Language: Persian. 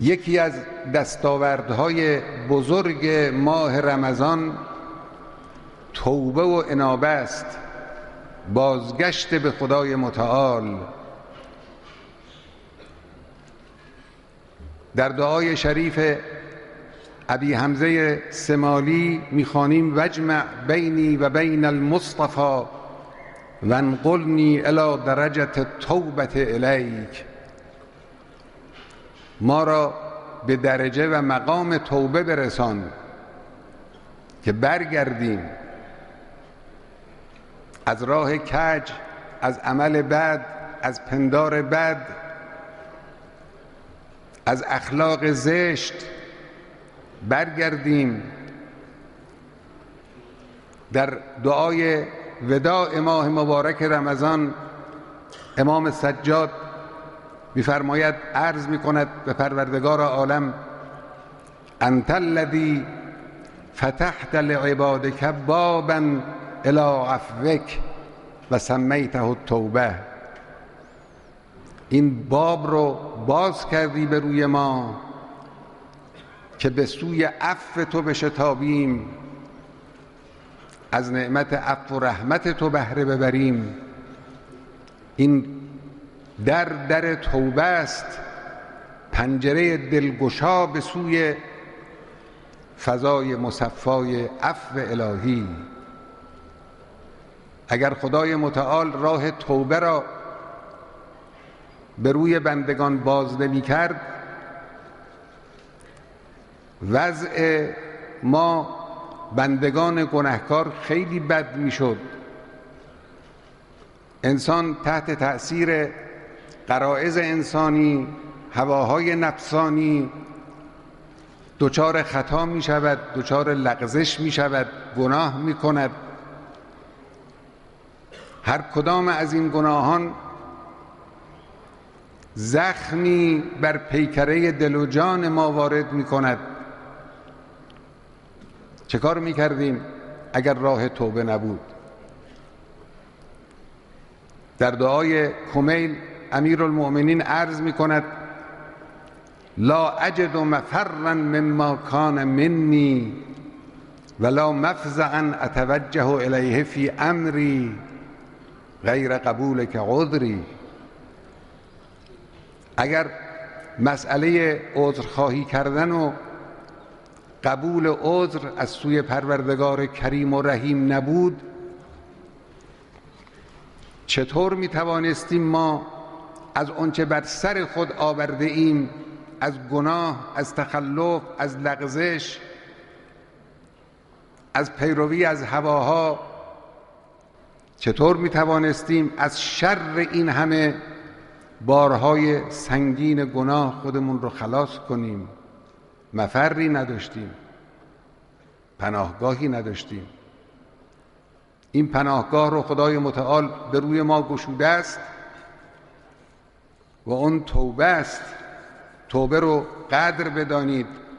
یکی از دستاوردهای بزرگ ماه رمضان توبه و انابه است، بازگشت به خدای متعال. در دعای شریف ابی حمزه سمالی میخوانیم واجمع بینی و بین المصطفی وانقلنی الی درجة التوبة الیک. ما را به درجه و مقام توبه برسان که برگردیم از راه کج، از عمل بد، از پندار بد، از اخلاق زشت برگردیم. در دعای وداع ماه مبارک رمضان امام سجاد می‌فرماید، عرض می‌کند به پروردگار عالم: انت الذی فتحت لعبادک بابا الی عفوک و سمیته التوبه. این باب رو باز کردی به روی ما که به سوی عفو تو بشتابیم، از نعمت عفو و رحمت تو بهره ببریم. این در توبه است، پنجره دلگشا به سوی فضای مصفای عفو الهی. اگر خدای متعال راه توبه را به روی بندگان باز نمی کرد، وضع ما بندگان گناهکار خیلی بد می شد. انسان تحت تأثیر غرایز انسانی، هواهای نفسانی دچار خطا می شود، دچار لغزش می شود، گناه می کند. هر کدام از این گناهان زخمی بر پیکره دل و جان ما وارد می کند. چه کار می کردیم اگر راه توبه نبود؟ در دعای کمیل امیرالمؤمنین عرض می کند: لا اجد مفرا مما کان منی ولا مفزعا اتوجه الیه فی امری غیر قبولک عذری. اگر مسئله عذرخواهی کردن و قبول عذر از سوی پروردگار کریم و رحیم نبود، چطور می توانستیم ما از آنچه بر سر خود آورده ایم، از گناه، از تخلف، از لغزش، از پیروی از هواها، چطور می توانستیم از شر این همه بارهای سنگین گناه خودمون رو خلاص کنیم؟ مفری نداشتیم، پناهگاهی نداشتیم. این پناهگاه رو خدای متعال به روی ما گشوده است و اون توبه است. توبه رو قدر بدانید.